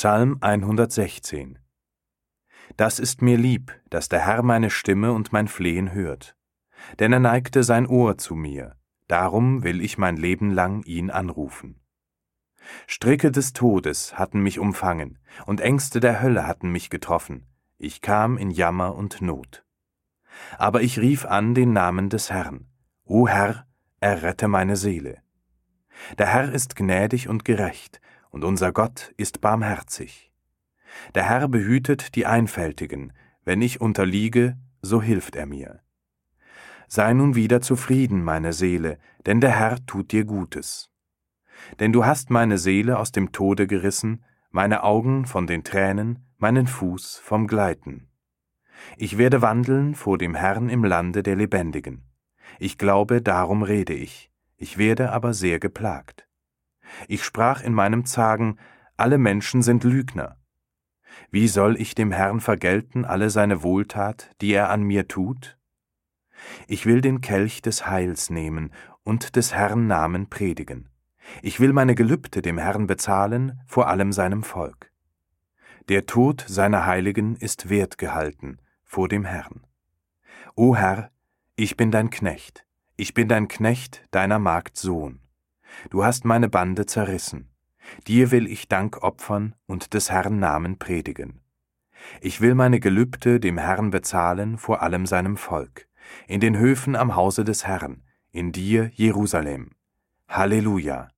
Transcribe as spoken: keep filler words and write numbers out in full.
Psalm hundertsechzehn. Das ist mir lieb, dass der Herr meine Stimme und mein Flehen hört. Denn er neigte sein Ohr zu mir, darum will ich mein Leben lang ihn anrufen. Stricke des Todes hatten mich umfangen, und Ängste der Hölle hatten mich getroffen. Ich kam in Jammer und Not. Aber ich rief an den Namen des Herrn. O Herr, errette meine Seele. Der Herr ist gnädig und gerecht, und unser Gott ist barmherzig. Der Herr behütet die Einfältigen, wenn ich unterliege, so hilft er mir. Sei nun wieder zufrieden, meine Seele, denn der Herr tut dir Gutes. Denn du hast meine Seele aus dem Tode gerissen, meine Augen von den Tränen, meinen Fuß vom Gleiten. Ich werde wandeln vor dem Herrn im Lande der Lebendigen. Ich glaube, darum rede ich, ich werde aber sehr geplagt. Ich sprach in meinem Zagen, alle Menschen sind Lügner. Wie soll ich dem Herrn vergelten alle seine Wohltat, die er an mir tut? Ich will den Kelch des Heils nehmen und des Herrn Namen predigen. Ich will meine Gelübde dem Herrn bezahlen vor allem seinem Volk. Der Tod seiner Heiligen ist wertgehalten vor dem Herrn. O Herr, ich bin dein Knecht, ich bin dein Knecht, deiner Magd Sohn. Du hast meine Bande zerrissen. Dir will ich Dank opfern und des Herrn Namen predigen. Ich will meine Gelübde dem Herrn bezahlen vor allem seinem Volk, in den Höfen am Hause des Herrn, in dir, Jerusalem. Halleluja!